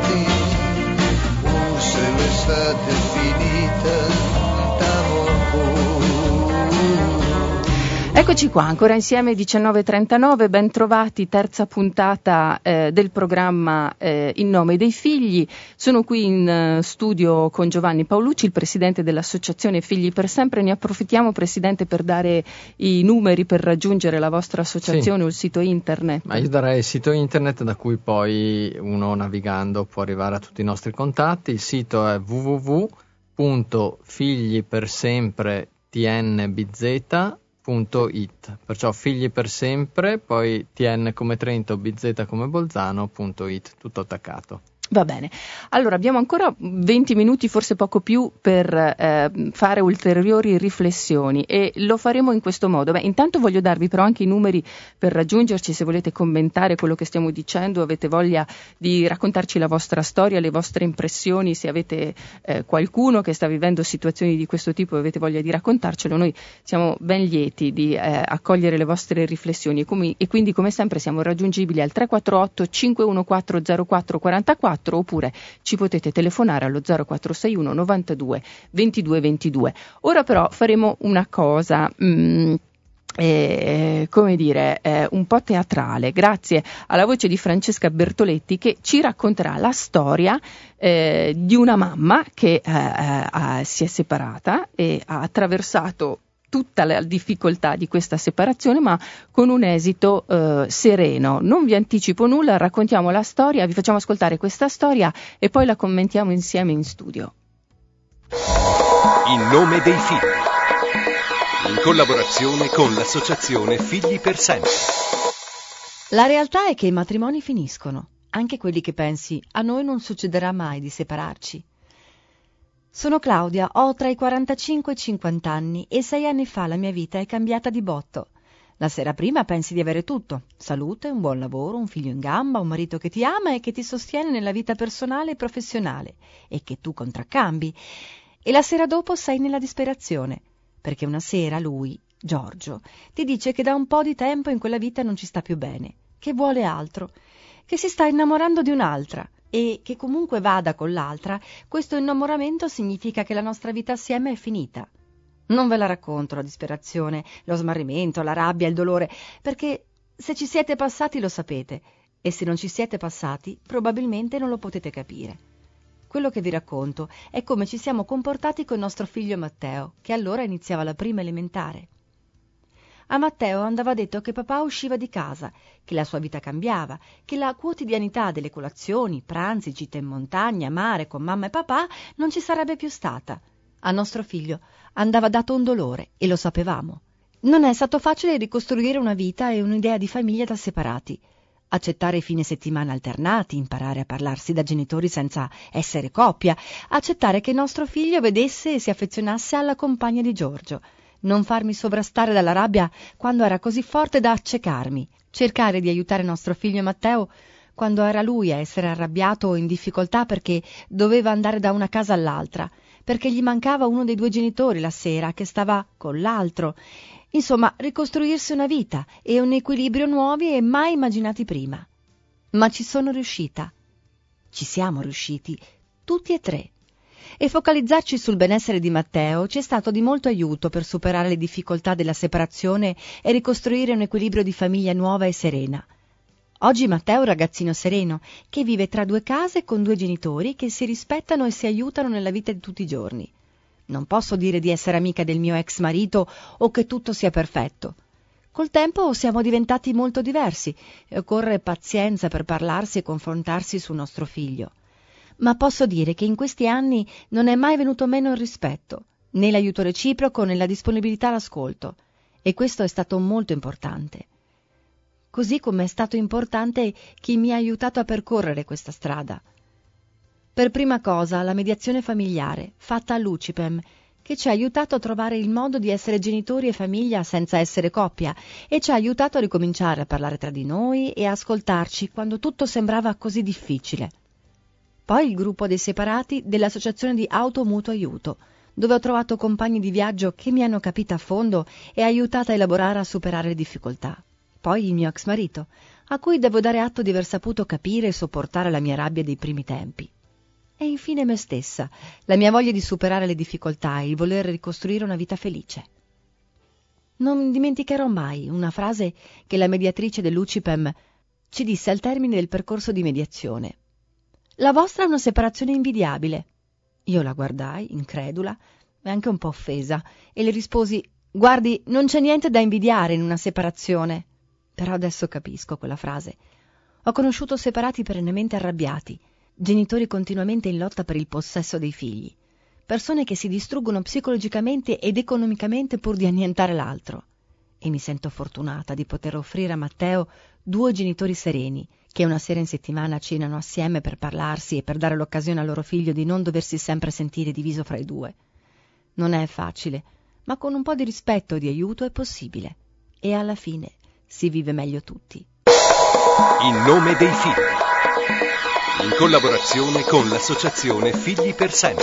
Finita, t'amo ancora. Eccoci qua, ancora insieme diciannove e trentanove, ben trovati, terza puntata eh, del programma eh, In nome dei figli. Sono qui in uh, studio con Giovanni Paolucci, il presidente dell'associazione Figli per Sempre. Ne approfittiamo, presidente, per dare i numeri per raggiungere la vostra associazione, sì, o il sito internet. Ma io darei il sito internet da cui poi uno navigando può arrivare a tutti i nostri contatti. Il sito è w w w punto figli per sempre t n b z punto i t, perciò figli per sempre, poi Tn come Trento, B Z come Bolzano, punto it, tutto attaccato. Va bene, allora abbiamo ancora venti minuti, forse poco più, per eh, fare ulteriori riflessioni e lo faremo in questo modo. Beh, intanto voglio darvi però anche i numeri per raggiungerci, se volete commentare quello che stiamo dicendo, avete voglia di raccontarci la vostra storia, le vostre impressioni, se avete eh, qualcuno che sta vivendo situazioni di questo tipo e avete voglia di raccontarcelo, noi siamo ben lieti di eh, accogliere le vostre riflessioni e, com- e quindi come sempre siamo raggiungibili al tre quattro otto cinque uno quattro zero quattro quattro quattro, oppure ci potete telefonare allo zero quattro sei uno novantadue ventidue ventidue. Ora però faremo una cosa mh, eh, come dire eh, un po' teatrale, grazie alla voce di Francesca Bertoletti, che ci racconterà la storia eh, di una mamma che eh, eh, si è separata e ha attraversato tutta la difficoltà di questa separazione, ma con un esito eh, sereno. Non vi anticipo nulla, raccontiamo la storia, vi facciamo ascoltare questa storia e poi la commentiamo insieme in studio. In nome dei figli, in collaborazione con l'associazione Figli per Sempre. La realtà è che i matrimoni finiscono, anche quelli che pensi a noi non succederà mai di separarci. Sono Claudia, ho tra i quarantacinque e i cinquanta anni e sei anni fa la mia vita è cambiata di botto. La sera prima pensi di avere tutto: salute, un buon lavoro, un figlio in gamba, un marito che ti ama e che ti sostiene nella vita personale e professionale e che tu contraccambi. E la sera dopo sei nella disperazione, perché una sera lui, Giorgio, ti dice che da un po' di tempo in quella vita non ci sta più bene, che vuole altro, che si sta innamorando di un'altra. E che comunque vada con l'altra, questo innamoramento significa che la nostra vita assieme è finita. Non ve la racconto la disperazione, lo smarrimento, la rabbia, il dolore, perché se ci siete passati lo sapete, e se non ci siete passati probabilmente non lo potete capire. Quello che vi racconto è come ci siamo comportati con nostro figlio Matteo, che allora iniziava la prima elementare. A Matteo andava detto che papà usciva di casa, che la sua vita cambiava, che la quotidianità delle colazioni, pranzi, gite in montagna, mare con mamma e papà non ci sarebbe più stata. A nostro figlio andava dato un dolore e lo sapevamo. Non è stato facile ricostruire una vita e un'idea di famiglia da separati. Accettare i fine settimana alternati, imparare a parlarsi da genitori senza essere coppia, accettare che nostro figlio vedesse e si affezionasse alla compagna di Giorgio. Non farmi sovrastare dalla rabbia quando era così forte da accecarmi, cercare di aiutare nostro figlio Matteo quando era lui a essere arrabbiato o in difficoltà perché doveva andare da una casa all'altra, perché gli mancava uno dei due genitori la sera che stava con l'altro. Insomma, ricostruirsi una vita e un equilibrio nuovi e mai immaginati prima. Ma ci sono riuscita. Ci siamo riusciti, tutti e tre. E focalizzarci sul benessere di Matteo ci è stato di molto aiuto per superare le difficoltà della separazione e ricostruire un equilibrio di famiglia nuova e serena. Oggi Matteo è un ragazzino sereno che vive tra due case con due genitori che si rispettano e si aiutano nella vita di tutti i giorni. Non posso dire di essere amica del mio ex marito o che tutto sia perfetto. Col tempo siamo diventati molto diversi e occorre pazienza per parlarsi e confrontarsi su nostro figlio. Ma posso dire che in questi anni non è mai venuto meno il rispetto, né l'aiuto reciproco né la disponibilità all'ascolto, e questo è stato molto importante. Così come è stato importante chi mi ha aiutato a percorrere questa strada. Per prima cosa la mediazione familiare, fatta a Lucipem, che ci ha aiutato a trovare il modo di essere genitori e famiglia senza essere coppia, e ci ha aiutato a ricominciare a parlare tra di noi e a ascoltarci quando tutto sembrava così difficile. Poi il gruppo dei separati dell'associazione di Auto Mutuo Aiuto, dove ho trovato compagni di viaggio che mi hanno capita a fondo e aiutata a elaborare a superare le difficoltà. Poi il mio ex marito, a cui devo dare atto di aver saputo capire e sopportare la mia rabbia dei primi tempi. E infine me stessa, la mia voglia di superare le difficoltà e il voler ricostruire una vita felice. Non dimenticherò mai una frase che la mediatrice dell'U C I P E M ci disse al termine del percorso di mediazione. La vostra è una separazione invidiabile. Io la guardai, incredula, e anche un po' offesa, e le risposi: guardi, non c'è niente da invidiare in una separazione. Però adesso capisco quella frase. Ho conosciuto separati perennemente arrabbiati, genitori continuamente in lotta per il possesso dei figli, persone che si distruggono psicologicamente ed economicamente pur di annientare l'altro. E mi sento fortunata di poter offrire a Matteo due genitori sereni, che una sera in settimana cenano assieme per parlarsi e per dare l'occasione al loro figlio di non doversi sempre sentire diviso fra i due. Non è facile, ma con un po' di rispetto e di aiuto è possibile. E alla fine si vive meglio tutti. In nome dei figli. In collaborazione con l'associazione Figli per Sempre.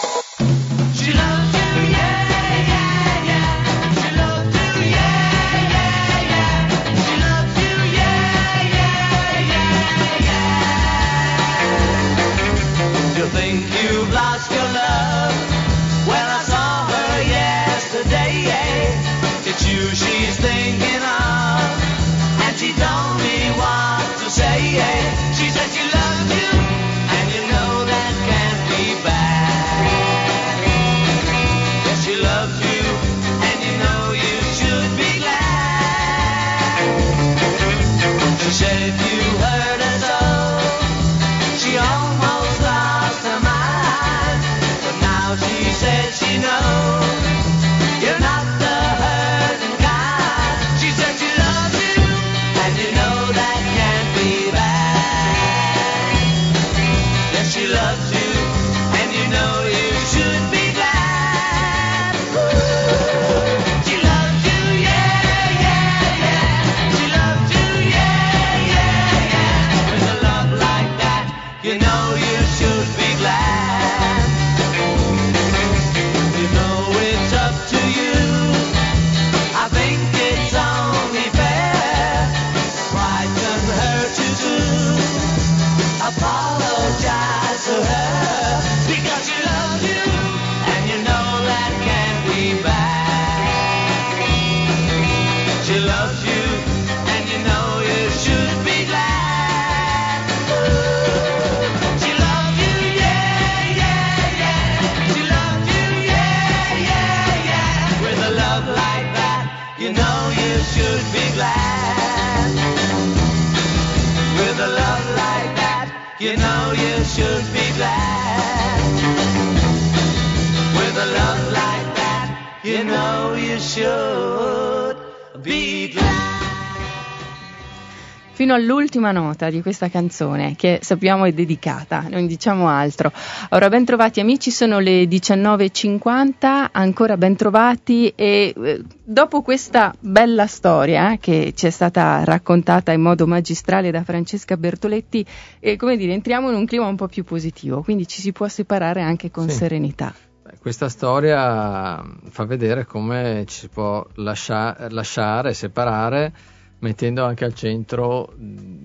Fino all'ultima nota di questa canzone, che sappiamo è dedicata, non diciamo altro. Ora, ben trovati amici, sono le diciannove e cinquanta, ancora ben trovati, e eh, dopo questa bella storia eh, che ci è stata raccontata in modo magistrale da Francesca Bertoletti, eh, come dire, entriamo in un clima un po' più positivo, quindi ci si può separare anche con sì. serenità. Questa storia fa vedere come ci si può lascia- lasciare, separare, mettendo anche al centro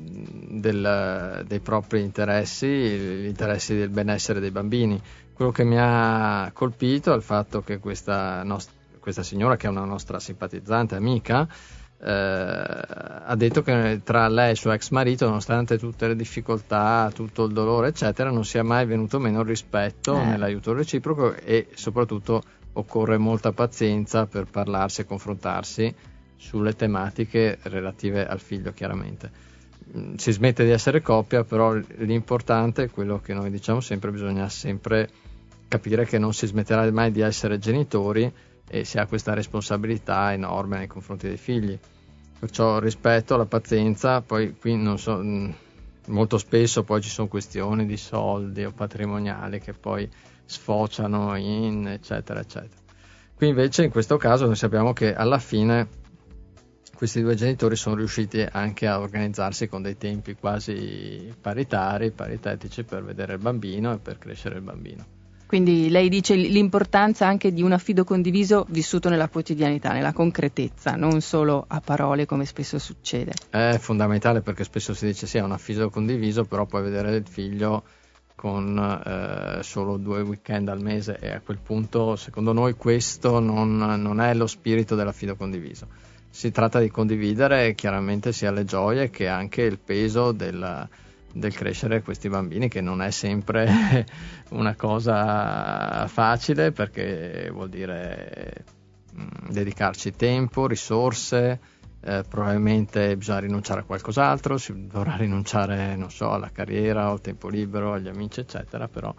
del, dei propri interessi, gli interessi del benessere dei bambini. Quello che mi ha colpito è il fatto che questa, nost- questa signora, che è una nostra simpatizzante amica, eh, ha detto che tra lei e il suo ex marito, nonostante tutte le difficoltà, tutto il dolore eccetera, non sia mai venuto meno il rispetto eh. nell'aiuto reciproco, e soprattutto occorre molta pazienza per parlarsi e confrontarsi sulle tematiche relative al figlio. Chiaramente si smette di essere coppia, però l'importante è quello che noi diciamo sempre: bisogna sempre capire che non si smetterà mai di essere genitori e si ha questa responsabilità enorme nei confronti dei figli. Perciò rispetto, la pazienza. Poi qui non so, molto spesso poi ci sono questioni di soldi o patrimoniali che poi sfociano in eccetera eccetera. Qui invece in questo caso noi sappiamo che alla fine questi due genitori sono riusciti anche a organizzarsi con dei tempi quasi paritari, paritetici, per vedere il bambino e per crescere il bambino. Quindi lei dice l'importanza anche di un affido condiviso vissuto nella quotidianità, nella concretezza, non solo a parole come spesso succede. È fondamentale, perché spesso si dice sì, è un affido condiviso, però poi vedere il figlio con eh, solo due weekend al mese, e a quel punto secondo noi questo non, non è lo spirito dell'affido condiviso. Si tratta di condividere chiaramente sia le gioie che anche il peso del, del crescere questi bambini, che non è sempre una cosa facile, perché vuol dire mh, dedicarci tempo, risorse. Eh, probabilmente bisogna rinunciare a qualcos'altro, si dovrà rinunciare, non so, alla carriera, al tempo libero, agli amici, eccetera, però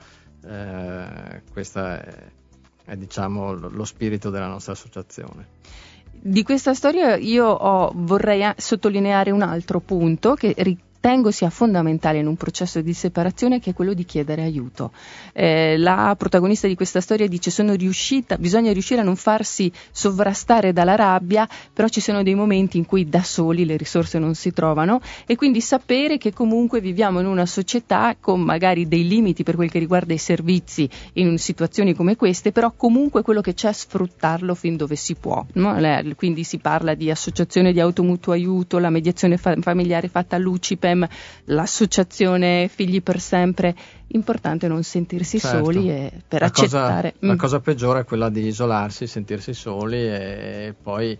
eh, questo è, è diciamo lo, lo spirito della nostra associazione. Di questa storia io ho, vorrei a- sottolineare un altro punto che ritengo sia fondamentale in un processo di separazione, che è quello di chiedere aiuto. Eh, la protagonista di questa storia dice: sono riuscita, bisogna riuscire a non farsi sovrastare dalla rabbia, però ci sono dei momenti in cui da soli le risorse non si trovano, e quindi sapere che comunque viviamo in una società con magari dei limiti per quel che riguarda i servizi in situazioni come queste, però comunque quello che c'è, sfruttarlo fin dove si può, no? Quindi si parla di associazione di automutuo aiuto, la mediazione fa- familiare fatta all'U C I P E M, l'associazione Figli per Sempre. Importante non sentirsi Certo. soli e per la accettare. Cosa, la mm. cosa peggiore è quella di isolarsi, sentirsi soli, e poi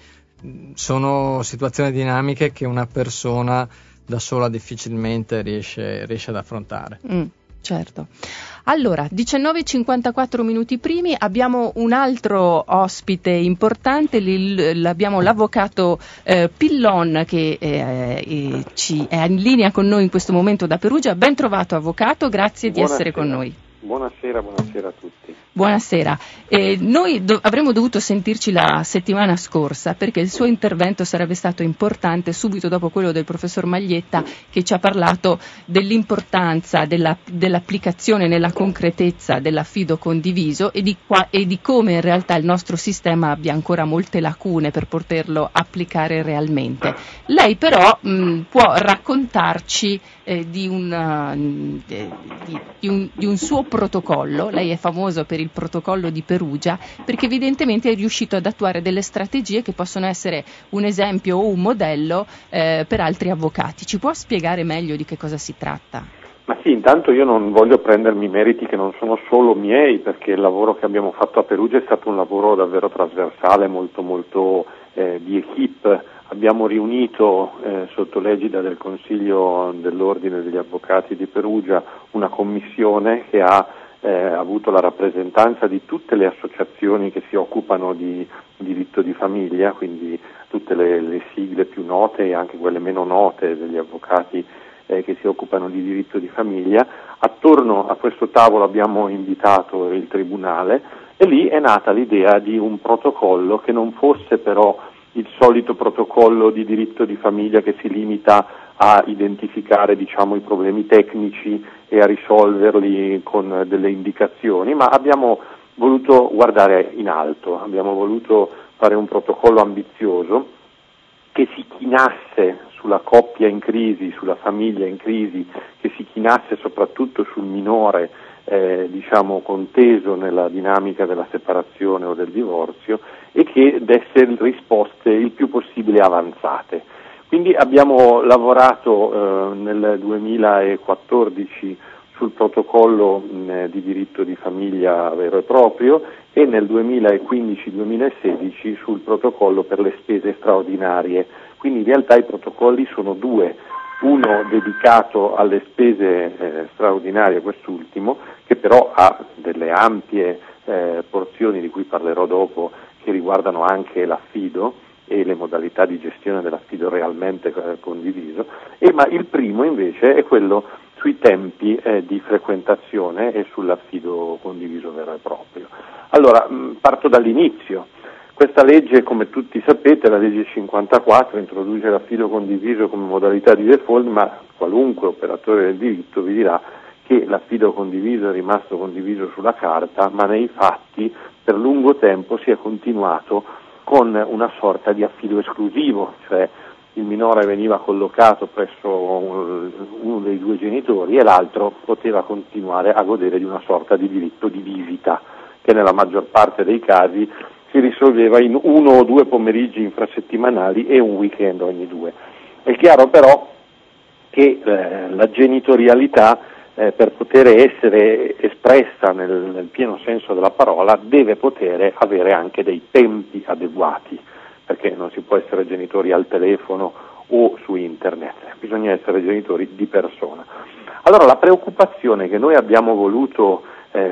sono situazioni dinamiche che una persona da sola difficilmente riesce, riesce ad affrontare. Mm, certo. Allora, diciannove e cinquantaquattro minuti primi, abbiamo un altro ospite importante, l- l'abbiamo l'avvocato eh, Pillon, che eh, eh, ci è in linea con noi in questo momento da Perugia. Ben trovato, avvocato, grazie di Buonasera. essere con noi. Buonasera, buonasera a tutti. Buonasera. Eh, noi do- avremmo dovuto sentirci la settimana scorsa, perché il suo intervento sarebbe stato importante subito dopo quello del professor Maglietta, che ci ha parlato dell'importanza della, dell'applicazione nella concretezza dell'affido condiviso e di, qua, e di come in realtà il nostro sistema abbia ancora molte lacune per poterlo applicare realmente. Lei però mh, può raccontarci eh, di, una, di, di, un, di un suo protocollo. Lei è famoso per il protocollo di Perugia, perché evidentemente è riuscito ad attuare delle strategie che possono essere un esempio o un modello eh, per altri avvocati. Ci può spiegare meglio di che cosa si tratta? Ma sì, intanto io non voglio prendermi meriti che non sono solo miei, perché il lavoro che abbiamo fatto a Perugia è stato un lavoro davvero trasversale, molto molto eh, di equipe. Abbiamo riunito eh, sotto l'egida del Consiglio dell'Ordine degli Avvocati di Perugia una commissione che ha eh, avuto la rappresentanza di tutte le associazioni che si occupano di diritto di famiglia, quindi tutte le, le sigle più note e anche quelle meno note degli avvocati eh, che si occupano di diritto di famiglia. Attorno a questo tavolo abbiamo invitato il Tribunale, e lì è nata l'idea di un protocollo che non fosse però il solito protocollo di diritto di famiglia che si limita a identificare, diciamo, i problemi tecnici e a risolverli con delle indicazioni, ma abbiamo voluto guardare in alto, abbiamo voluto fare un protocollo ambizioso che si chinasse sulla coppia in crisi, sulla famiglia in crisi, che si chinasse soprattutto sul minore eh, diciamo conteso nella dinamica della separazione o del divorzio, e che desse risposte il più possibile avanzate. Quindi abbiamo lavorato eh, nel duemilaquattordici sul protocollo mh, di diritto di famiglia vero e proprio, e nel duemilaquindici duemilasedici sul protocollo per le spese straordinarie. Quindi in realtà i protocolli sono due, uno dedicato alle spese eh, straordinarie, quest'ultimo, che però ha delle ampie eh, porzioni di cui parlerò dopo, che riguardano anche l'affido e le modalità di gestione dell'affido realmente eh, condiviso, e ma il primo invece è quello sui tempi eh, di frequentazione e sull'affido condiviso vero e proprio. Allora, mh, parto dall'inizio. Questa legge, come tutti sapete, la legge cinquantaquattro, introduce l'affido condiviso come modalità di default, ma qualunque operatore del diritto vi dirà che l'affido condiviso è rimasto condiviso sulla carta, ma nei fatti per lungo tempo si è continuato con una sorta di affido esclusivo, cioè il minore veniva collocato presso uno dei due genitori e l'altro poteva continuare a godere di una sorta di diritto di visita, che nella maggior parte dei casi si risolveva in uno o due pomeriggi infrasettimanali e un weekend ogni due. È chiaro però che eh, la genitorialità eh, per poter essere espressa nel, nel pieno senso della parola, deve poter avere anche dei tempi adeguati, perché non si può essere genitori al telefono o su internet, bisogna essere genitori di persona. Allora la preoccupazione che noi abbiamo voluto,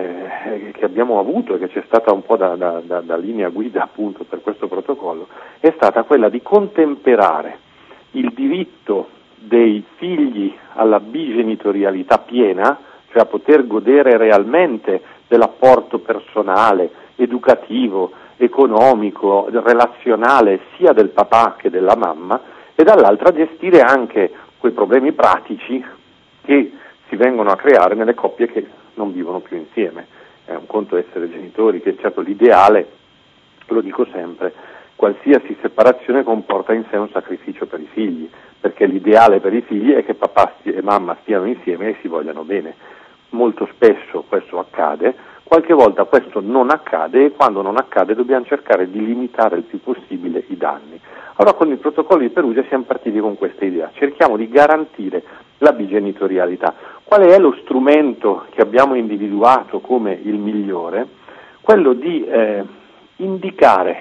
eh, che abbiamo avuto e che c'è stata un po' da, da, da, da linea guida appunto per questo protocollo, è stata quella di contemperare il diritto dei figli alla bigenitorialità piena, cioè a poter godere realmente dell'apporto personale, educativo, economico, relazionale sia del papà che della mamma, e dall'altra gestire anche quei problemi pratici che si vengono a creare nelle coppie che non vivono più insieme. È un conto essere genitori, che certo l'ideale, lo dico sempre, qualsiasi separazione comporta in sé un sacrificio per i figli, perché l'ideale per i figli è che papà e mamma stiano insieme e si vogliano bene. Molto spesso questo accade, qualche volta questo non accade, e quando non accade dobbiamo cercare di limitare il più possibile i danni. Allora con il protocollo di Perugia siamo partiti con questa idea, cerchiamo di garantire la bigenitorialità. Qual è lo strumento che abbiamo individuato come il migliore? Quello di eh, indicare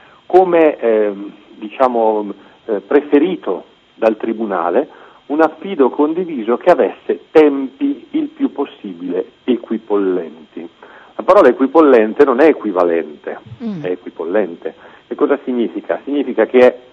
come eh, diciamo eh, preferito dal Tribunale un affido condiviso che avesse tempi il più possibile equipollenti. La parola equipollente non è equivalente, mm. è equipollente. Che cosa significa? Significa che è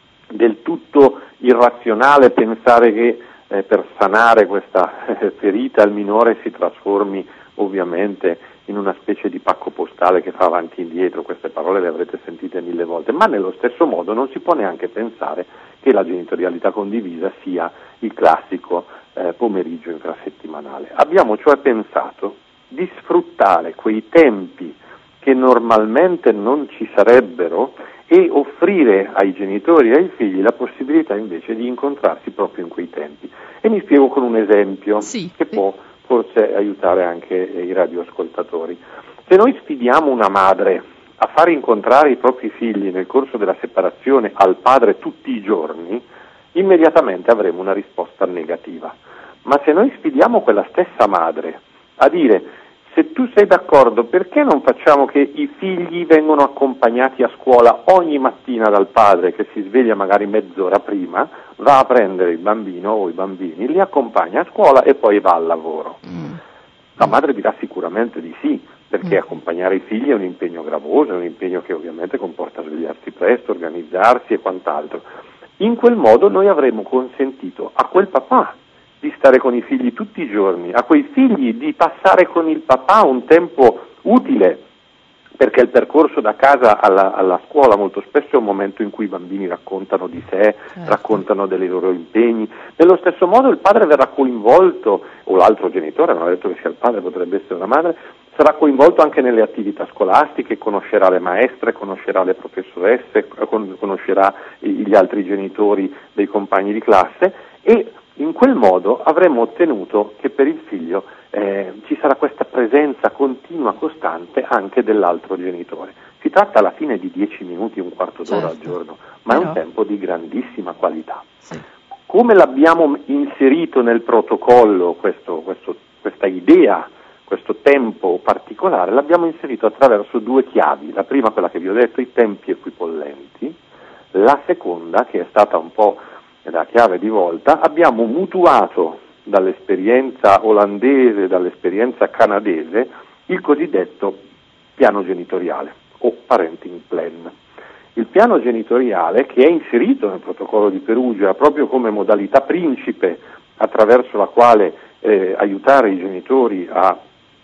del tutto irrazionale pensare che eh, per sanare questa eh, ferita il minore si trasformi ovviamente in una specie di pacco postale che fa avanti e indietro. Queste parole le avrete sentite mille volte, ma nello stesso modo non si può neanche pensare che la genitorialità condivisa sia il classico eh, pomeriggio infrasettimanale. Abbiamo cioè pensato di sfruttare quei tempi che normalmente non ci sarebbero e offrire ai genitori e ai figli la possibilità invece di incontrarsi proprio in quei tempi. E mi spiego con un esempio sì. che può forse aiutare anche i radioascoltatori. Se noi sfidiamo una madre a far incontrare i propri figli nel corso della separazione al padre tutti i giorni, immediatamente avremo una risposta negativa. Ma se noi sfidiamo quella stessa madre a dire: se tu sei d'accordo, perché non facciamo che i figli vengono accompagnati a scuola ogni mattina dal padre, che si sveglia magari mezz'ora prima, va a prendere il bambino o i bambini, li accompagna a scuola e poi va al lavoro. Mm. La madre dirà sicuramente di sì, perché mm. accompagnare i figli è un impegno gravoso, è un impegno che ovviamente comporta svegliarsi presto, organizzarsi e quant'altro. In quel modo noi avremo consentito a quel papà di stare con i figli tutti i giorni, a quei figli di passare con il papà un tempo utile, perché il percorso da casa alla, alla scuola molto spesso è un momento in cui i bambini raccontano di sé, certo. raccontano dei loro impegni. Nello stesso modo il padre verrà coinvolto, o l'altro genitore, non ho detto che sia il padre, potrebbe essere la madre, sarà coinvolto anche nelle attività scolastiche, conoscerà le maestre, conoscerà le professoresse, conoscerà gli altri genitori dei compagni di classe, e in quel modo avremo ottenuto che per il figlio eh, ci sarà questa presenza continua, costante anche dell'altro genitore. Si tratta alla fine di dieci minuti, un quarto d'ora certo. al giorno, ma Però... è un tempo di grandissima qualità. Sì. Come l'abbiamo inserito nel protocollo questo, questo, questa idea, questo tempo particolare, l'abbiamo inserito attraverso due chiavi. La prima, quella che vi ho detto, i tempi equipollenti. La seconda, che è stata un po' la chiave di volta, abbiamo mutuato dall'esperienza olandese, dall'esperienza canadese, il cosiddetto piano genitoriale o parenting plan. Il piano genitoriale, che è inserito nel protocollo di Perugia proprio come modalità principe attraverso la quale eh, aiutare i genitori a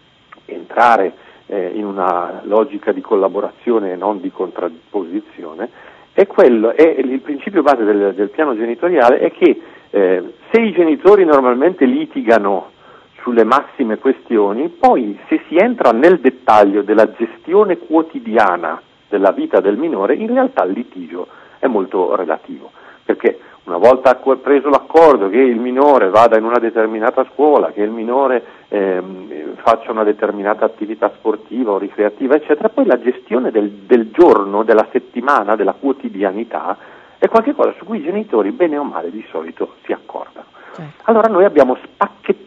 entrare eh, in una logica di collaborazione e non di contrapposizione, è quello, è il principio base del, del piano genitoriale è che eh, se i genitori normalmente litigano sulle massime questioni, poi se si entra nel dettaglio della gestione quotidiana della vita del minore, in realtà il litigio è molto relativo, perché una volta preso l'accordo che il minore vada in una determinata scuola, che il minore ehm, faccia una determinata attività sportiva o ricreativa, eccetera, poi la gestione del, del giorno, della settimana, della quotidianità è qualcosa su cui i genitori, bene o male, di solito si accordano. Certo. Allora noi abbiamo spacchettato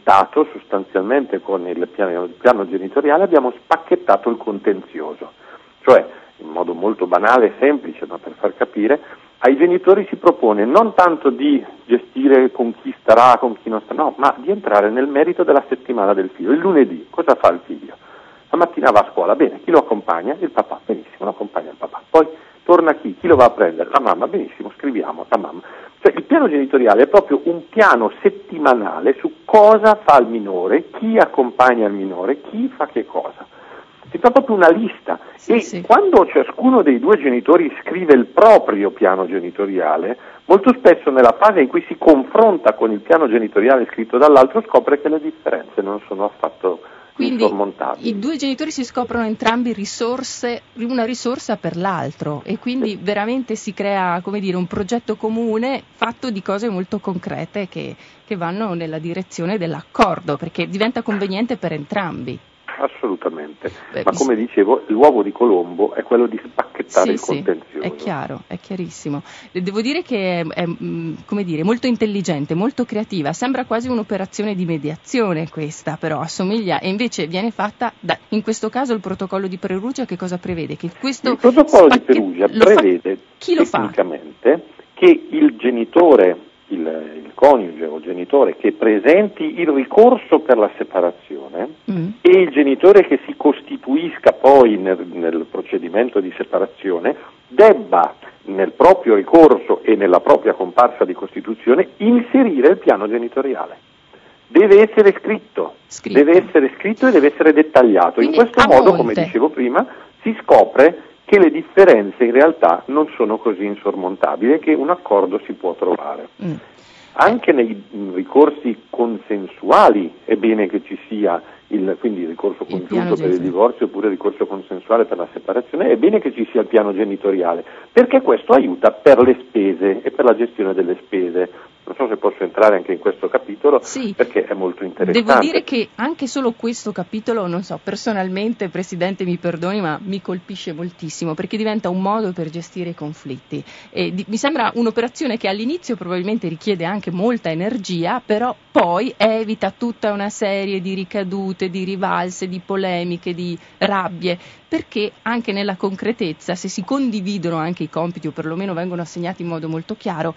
spacchettato sostanzialmente con il piano, il piano genitoriale, abbiamo spacchettato il contenzioso, cioè in modo molto banale e semplice, ma per far capire, ai genitori si propone non tanto di gestire con chi starà, con chi non starà, no, ma di entrare nel merito della settimana del figlio. Il lunedì cosa fa il figlio? La mattina va a scuola, bene, chi lo accompagna? Il papà, benissimo, lo accompagna il papà. Poi torna chi? Chi lo va a prendere? La mamma, benissimo, scriviamo, la mamma. Cioè il piano genitoriale è proprio un piano settimanale su cosa fa il minore, chi accompagna il minore, chi fa che cosa. Si fa proprio una lista sì, e sì. Quando ciascuno dei due genitori scrive il proprio piano genitoriale, molto spesso nella fase in cui si confronta con il piano genitoriale scritto dall'altro scopre che le differenze non sono affatto Quindi insormontabili. I due genitori si scoprono entrambi risorse, una risorsa per l'altro e quindi sì. veramente si crea, come dire, un progetto comune fatto di cose molto concrete che, che vanno nella direzione dell'accordo, perché diventa conveniente per entrambi. Assolutamente, Beh, ma come dicevo l'uovo di Colombo è quello di spacchettare sì, il sì, contenzioso. È chiaro, è chiarissimo. Devo dire che è, è come dire, molto intelligente, molto creativa, sembra quasi un'operazione di mediazione questa, però assomiglia, e invece viene fatta, da, in questo caso il protocollo di Perugia che cosa prevede? Che questo il protocollo spacche- di Perugia lo prevede fa, chi lo tecnicamente fa? Che il genitore, il, il coniuge o genitore che presenti il ricorso per la separazione mm. e il genitore che si costituisca poi nel, nel procedimento di separazione debba nel proprio ricorso e nella propria comparsa di costituzione inserire il piano genitoriale. Deve essere scritto, scritto. deve essere scritto e deve essere dettagliato. Quindi in questo modo, monte. come dicevo prima, si scopre che le differenze in realtà non sono così insormontabili e che un accordo si può trovare. Mm. Anche nei ricorsi consensuali è bene che ci sia il, quindi il ricorso congiunto il per il divorzio oppure il ricorso consensuale per la separazione, è bene che ci sia il piano genitoriale, perché questo aiuta per le spese e per la gestione delle spese. Non so se posso entrare anche in questo capitolo, sì, perché è molto interessante. Devo dire che anche solo questo capitolo, non so, personalmente, Presidente mi perdoni, ma mi colpisce moltissimo, perché diventa un modo per gestire i conflitti. E di, mi sembra un'operazione che all'inizio probabilmente richiede anche molta energia, però poi evita tutta una serie di ricadute, di rivalse, di polemiche, di rabbie, perché anche nella concretezza, se si condividono anche i compiti o perlomeno vengono assegnati in modo molto chiaro,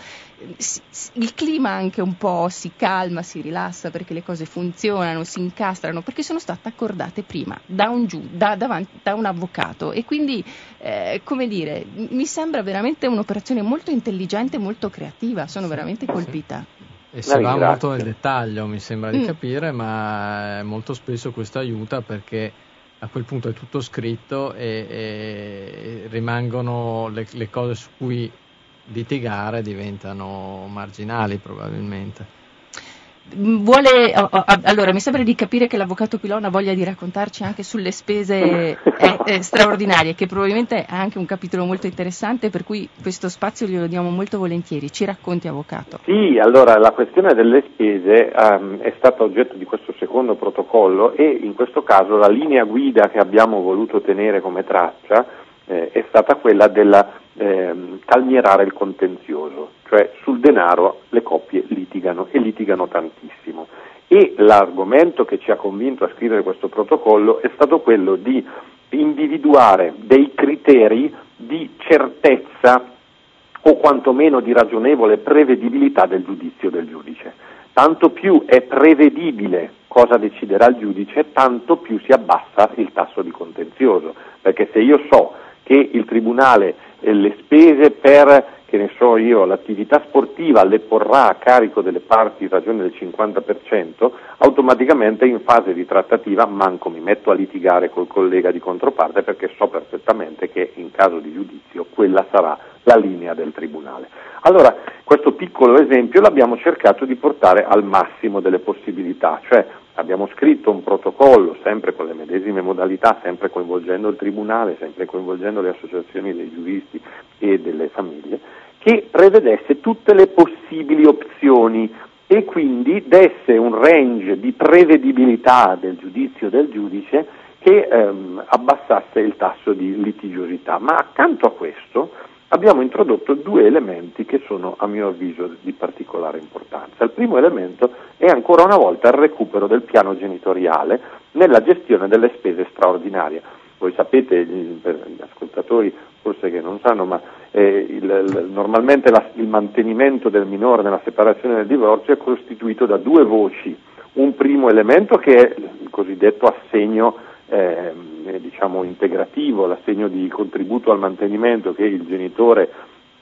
il clima anche un po' si calma, si rilassa, perché le cose funzionano, si incastrano, perché sono state accordate prima da un, giu, da, davanti, da un avvocato, e quindi eh, come dire, mi sembra veramente un'operazione molto intelligente, molto creativa, sono veramente colpita. E si va molto nel dettaglio, mi sembra di mm. capire, ma molto spesso questo aiuta, perché a quel punto è tutto scritto e, e rimangono le, le cose su cui litigare diventano marginali probabilmente. Vuole, oh, oh, allora mi sembra di capire che l'avvocato Pilon ha voglia di raccontarci anche sulle spese eh, eh, straordinarie, che probabilmente è anche un capitolo molto interessante, per cui questo spazio glielo diamo molto volentieri. Ci racconti, avvocato. Sì, allora la questione delle spese um, è stata oggetto di questo secondo protocollo, e in questo caso la linea guida che abbiamo voluto tenere come traccia eh, è stata quella della eh, calmierare il contenzioso, cioè sul denaro le coppie litigano e litigano tantissimo, e l'argomento che ci ha convinto a scrivere questo protocollo è stato quello di individuare dei criteri di certezza o quantomeno di ragionevole prevedibilità del giudizio del giudice. Tanto più è prevedibile cosa deciderà il giudice, tanto più si abbassa il tasso di contenzioso, perché se io so che il tribunale eh, le spese per, che ne so io, l'attività sportiva le porrà a carico delle parti in ragione del cinquanta per cento, automaticamente in fase di trattativa manco mi metto a litigare col collega di controparte, perché so perfettamente che in caso di giudizio quella sarà la linea del tribunale. Allora, questo piccolo esempio l'abbiamo cercato di portare al massimo delle possibilità, cioè abbiamo scritto un protocollo sempre con le medesime modalità, sempre coinvolgendo il tribunale, sempre coinvolgendo le associazioni dei giuristi e delle famiglie, che prevedesse tutte le possibili opzioni e quindi desse un range di prevedibilità del giudizio del giudice che ehm, abbassasse il tasso di litigiosità. Ma accanto a questo abbiamo introdotto due elementi che sono, a mio avviso, di particolare importanza. Il primo elemento è ancora una volta il recupero del piano genitoriale nella gestione delle spese straordinarie. Voi sapete, per gli ascoltatori forse che non sanno, ma eh, il, il, normalmente la, il mantenimento del minore nella separazione e nel divorzio è costituito da due voci. Un primo elemento che è il cosiddetto assegno eh, diciamo integrativo, l'assegno di contributo al mantenimento che il genitore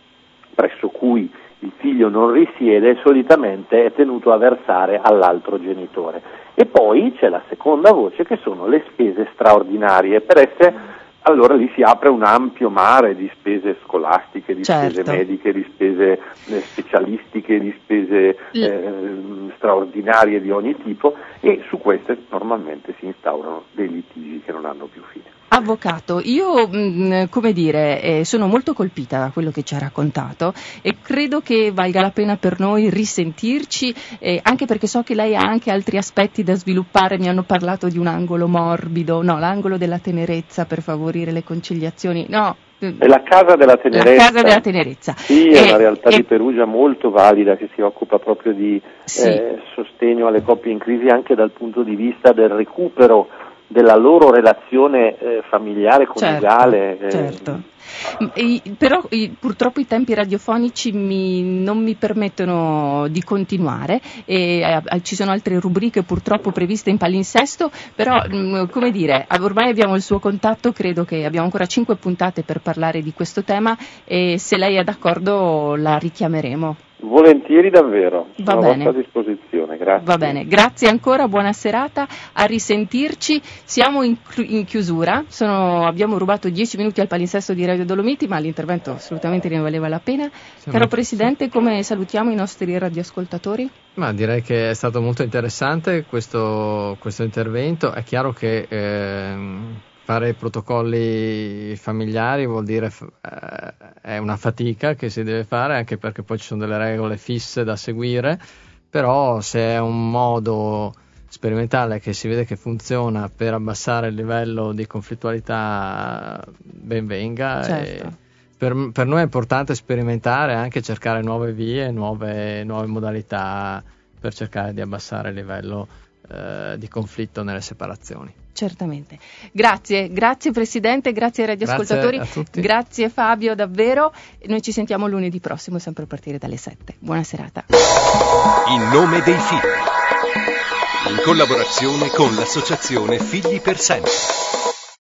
presso cui il figlio non risiede solitamente è tenuto a versare all'altro genitore. E poi c'è la seconda voce che sono le spese straordinarie. Per esse allora lì si apre un ampio mare di spese scolastiche, di certo. spese mediche, di spese eh, specialistiche, di spese eh, straordinarie di ogni tipo, e su queste normalmente si instaurano dei litigi che non hanno più fine. Avvocato, io mh, come dire, eh, sono molto colpita da quello che ci ha raccontato e credo che valga la pena per noi risentirci, eh, anche perché so che lei ha anche altri aspetti da sviluppare. Mi hanno parlato di un angolo morbido, no, l'angolo della tenerezza per favorire le conciliazioni, no. È la Casa della Tenerezza. La Casa della Tenerezza. Sì, è e, una realtà e... di Perugia molto valida che si occupa proprio di sì. eh, sostegno alle coppie in crisi anche dal punto di vista del recupero della loro relazione eh, familiare, coniugale. Certo, certo. Eh. Però i, purtroppo i tempi radiofonici mi, non mi permettono di continuare e eh, ci sono altre rubriche purtroppo previste in palinsesto, però mh, come dire, ormai abbiamo il suo contatto, credo che abbiamo ancora cinque puntate per parlare di questo tema e se lei è d'accordo la richiameremo. Volentieri, davvero, Va sono bene. a vostra disposizione, grazie. Va bene, grazie ancora, buona serata, a risentirci. Siamo in, in chiusura, Sono, abbiamo rubato dieci minuti al palinsesto di Radio Dolomiti, ma l'intervento assolutamente ne valeva la pena. Siamo Caro Presidente, come salutiamo i nostri radioascoltatori? Ma direi che è stato molto interessante questo, questo intervento. È chiaro che ehm, fare protocolli familiari vuol dire eh, è una fatica che si deve fare, anche perché poi ci sono delle regole fisse da seguire, però se è un modo sperimentale che si vede che funziona per abbassare il livello di conflittualità, ben venga. Certo. E per, per noi è importante sperimentare, anche cercare nuove vie, nuove, nuove modalità per cercare di abbassare il livello eh, di conflitto nelle separazioni. Certamente. Grazie, grazie Presidente, grazie ai radioascoltatori, grazie a tutti. Grazie Fabio, davvero. Noi ci sentiamo lunedì prossimo, sempre a partire dalle sette. Buona serata. In nome dei figli, in collaborazione con l'associazione Figli per Sempre.